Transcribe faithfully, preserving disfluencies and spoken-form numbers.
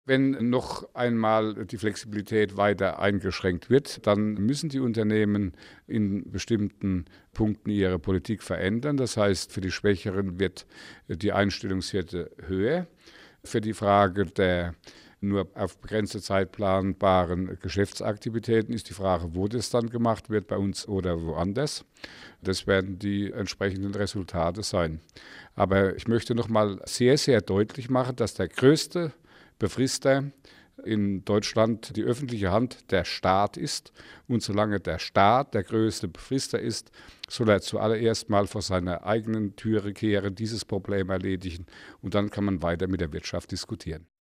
Wenn noch einmal die Flexibilität weiter eingeschränkt wird, dann müssen die Unternehmen in bestimmten Punkten ihre Politik verändern. Das heißt, für die Schwächeren wird die Einstellungshürde höher. Für die Frage der nur auf begrenzte Zeit planbaren Geschäftsaktivitäten ist die Frage, wo das dann gemacht wird, bei uns oder woanders. Das werden die entsprechenden Resultate sein. Aber ich möchte noch mal sehr, sehr deutlich machen, dass der größte Befrister in Deutschland die öffentliche Hand der Staat ist. Und solange der Staat der größte Befrister ist, soll er zuallererst mal vor seiner eigenen Türe kehren, dieses Problem erledigen. Und dann kann man weiter mit der Wirtschaft diskutieren.